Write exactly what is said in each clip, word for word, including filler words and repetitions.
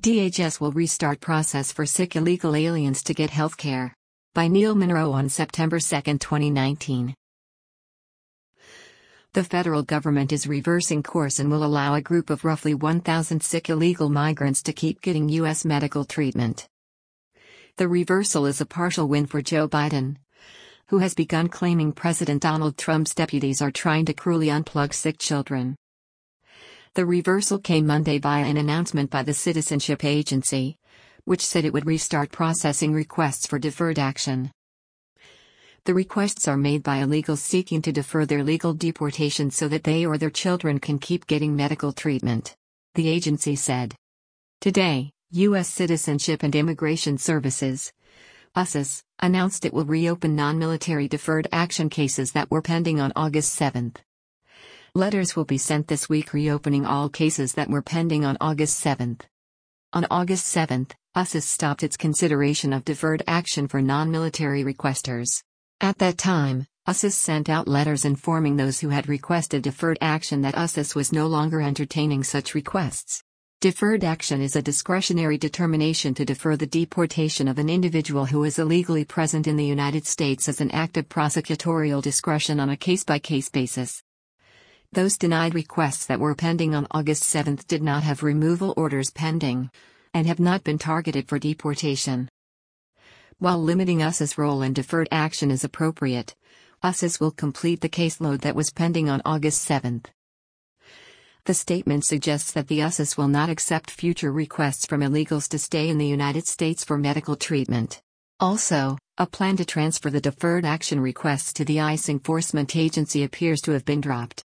D H S will restart process for sick illegal aliens to get health care. By Neil Monroe on September second, twenty nineteen. The federal government is reversing course and will allow a group of roughly one thousand sick illegal migrants to keep getting U S medical treatment. The reversal is a partial win for Joe Biden, who has begun claiming President Donald Trump's deputies are trying to cruelly unplug sick children. The reversal came Monday via an announcement by the Citizenship Agency, which said it would restart processing requests for deferred action. The requests are made by illegals seeking to defer their legal deportation so that they or their children can keep getting medical treatment, the agency said. Today, U S Citizenship and Immigration Services, U S C I S, announced it will reopen non-military deferred action cases that were pending on August seventh. Letters will be sent this week reopening all cases that were pending on August seventh. On August seventh, U S C I S stopped its consideration of deferred action for non-military requesters. At that time, U S C I S sent out letters informing those who had requested deferred action that U S C I S was no longer entertaining such requests. Deferred action is a discretionary determination to defer the deportation of an individual who is illegally present in the United States as an act of prosecutorial discretion on a case-by-case basis. Those denied requests that were pending on August seventh did not have removal orders pending, and have not been targeted for deportation. While limiting U S C I S role in deferred action is appropriate, U S C I S will complete the caseload that was pending on August seventh. The statement suggests that the U S C I S will not accept future requests from illegals to stay in the United States for medical treatment. Also, a plan to transfer the deferred action requests to the ICE enforcement agency appears to have been dropped.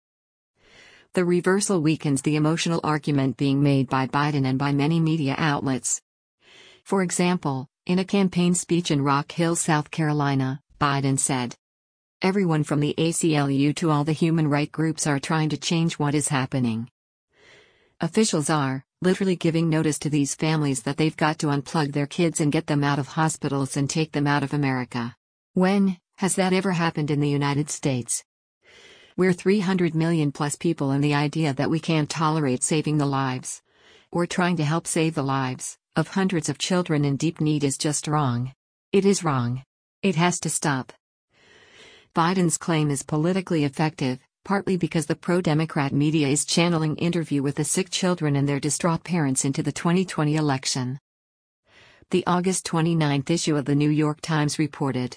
The reversal weakens the emotional argument being made by Biden and by many media outlets. For example, in a campaign speech in Rock Hill, South Carolina, Biden said, "Everyone from the A C L U to all the human rights groups are trying to change what is happening. Officials are, literally giving notice to these families that they've got to unplug their kids and get them out of hospitals and take them out of America. When has that ever happened in the United States? We're three hundred million plus people, and the idea that we can't tolerate saving the lives, or trying to help save the lives, of hundreds of children in deep need is just wrong. It is wrong. It has to stop." Biden's claim is politically effective, partly because the pro-Democrat media is channeling interview with the sick children and their distraught parents into the twenty twenty election. The August twenty-ninth issue of the New York Times reported,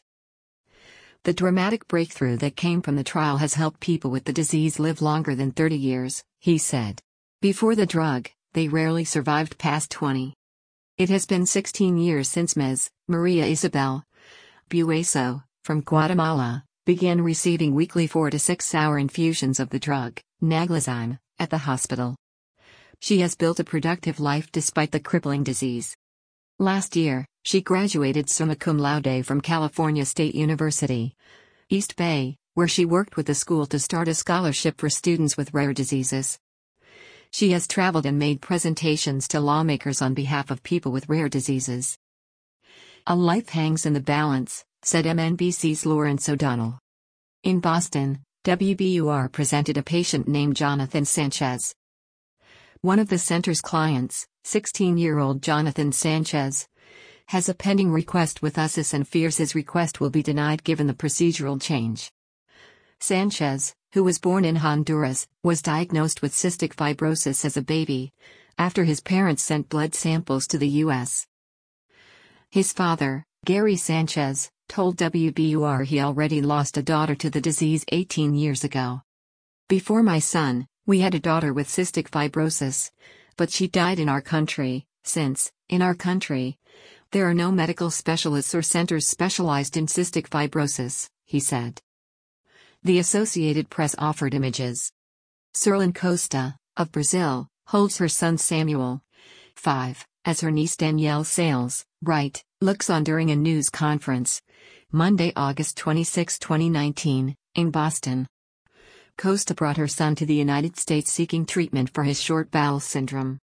"The dramatic breakthrough that came from the trial has helped people with the disease live longer than thirty years, he said. Before the drug, they rarely survived past twenty. It has been sixteen years since Miz Maria Isabel Bueso, from Guatemala, began receiving weekly four to six hour infusions of the drug, Naglazyme, at the hospital. She has built a productive life despite the crippling disease. Last year, she graduated summa cum laude from California State University, East Bay, where she worked with the school to start a scholarship for students with rare diseases. She has traveled and made presentations to lawmakers on behalf of people with rare diseases. A life hangs in the balance," said M N B C's Lawrence O'Donnell. In Boston, W B U R presented a patient named Jonathan Sanchez. One of the center's clients, sixteen-year-old Jonathan Sanchez, has a pending request with U S C I S and fears his request will be denied given the procedural change. Sanchez, who was born in Honduras, was diagnosed with cystic fibrosis as a baby, after his parents sent blood samples to the U S His father, Gary Sanchez, told W B U R he already lost a daughter to the disease eighteen years ago. "Before my son, we had a daughter with cystic fibrosis, but she died in our country, since, in our country, there are no medical specialists or centers specialized in cystic fibrosis," he said. The Associated Press offered images. Suelen Costa, of Brazil, holds her son Samuel, five, as her niece Danielle Sales, right, looks on during a news conference, Monday, August twenty-sixth, twenty nineteen, in Boston. Costa brought her son to the United States seeking treatment for his short bowel syndrome.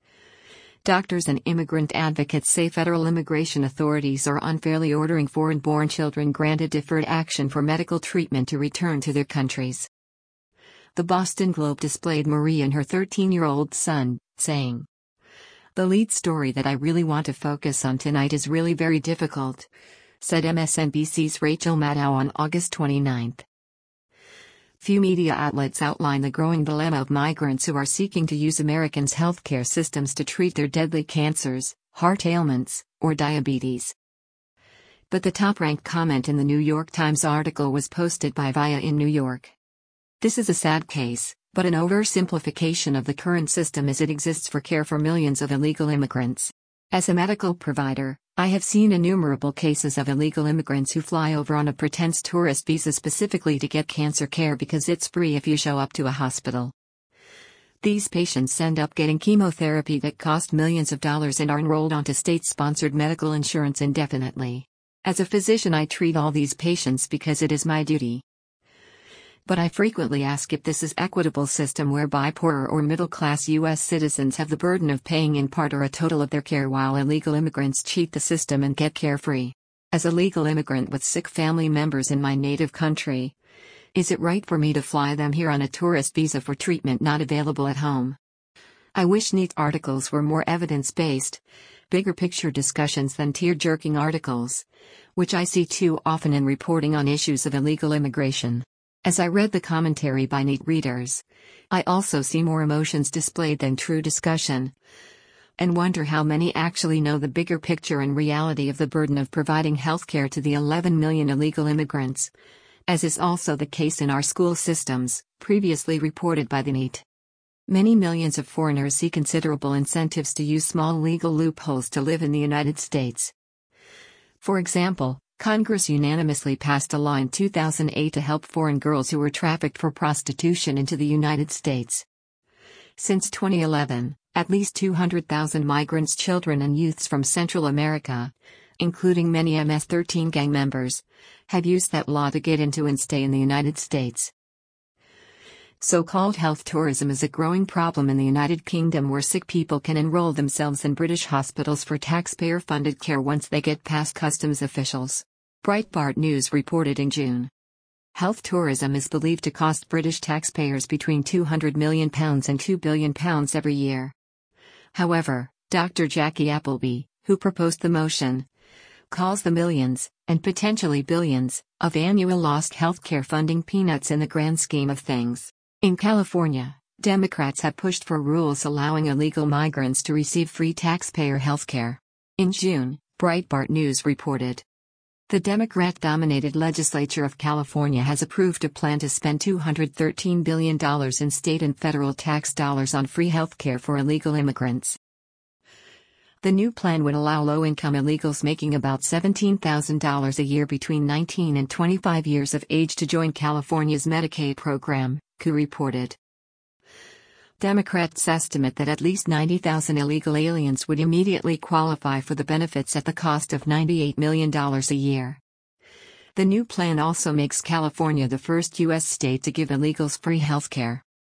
Doctors and immigrant advocates say federal immigration authorities are unfairly ordering foreign-born children granted deferred action for medical treatment to return to their countries. The Boston Globe displayed Marie and her thirteen-year-old son, saying, The lead story that I really want to focus on tonight is really very difficult, said M S N B C's Rachel Maddow on August twenty-ninth. Few media outlets outline the growing dilemma of migrants who are seeking to use Americans' healthcare systems to treat their deadly cancers, heart ailments, or diabetes. But the top-ranked comment in the New York Times article was posted by Via in New York. This is a sad case, but an oversimplification of the current system as it exists for care for millions of illegal immigrants. As a medical provider, I have seen innumerable cases of illegal immigrants who fly over on a pretense tourist visa specifically to get cancer care because it's free if you show up to a hospital. These patients end up getting chemotherapy that costs millions of dollars and are enrolled onto state-sponsored medical insurance indefinitely. As a physician, I treat all these patients because it is my duty. But I frequently ask if this is equitable system whereby poorer or middle-class U S citizens have the burden of paying in part or a total of their care while illegal immigrants cheat the system and get care free. As a legal immigrant with sick family members in my native country, is it right for me to fly them here on a tourist visa for treatment not available at home? I wish neat articles were more evidence-based, bigger picture discussions than tear-jerking articles, which I see too often in reporting on issues of illegal immigration. As I read the commentary by neat readers, I also see more emotions displayed than true discussion, and wonder how many actually know the bigger picture and reality of the burden of providing healthcare to the eleven million illegal immigrants, as is also the case in our school systems, previously reported by the neat. Many millions of foreigners see considerable incentives to use small legal loopholes to live in the United States. For example, Congress unanimously passed a law in two thousand eight to help foreign girls who were trafficked for prostitution into the United States. Since twenty eleven, at least two hundred thousand migrants, children and youths from Central America, including many M S thirteen gang members, have used that law to get into and stay in the United States. So-called health tourism is a growing problem in the United Kingdom, where sick people can enroll themselves in British hospitals for taxpayer-funded care once they get past customs officials. Breitbart News reported in June. Health tourism is believed to cost British taxpayers between two hundred million pounds and two billion pounds every year. However, Doctor Jackie Appleby, who proposed the motion, calls the millions, and potentially billions, of annual lost healthcare funding peanuts in the grand scheme of things. In California, Democrats have pushed for rules allowing illegal migrants to receive free taxpayer healthcare. In June, Breitbart News reported, the Democrat-dominated legislature of California has approved a plan to spend two hundred thirteen billion dollars in state and federal tax dollars on free healthcare for illegal immigrants. The new plan would allow low-income illegals making about seventeen thousand dollars a year between nineteen and twenty-five years of age to join California's Medicaid program, C U reported. Democrats estimate that at least ninety thousand illegal aliens would immediately qualify for the benefits at the cost of ninety-eight million dollars a year. The new plan also makes California the first U S state to give illegals free healthcare.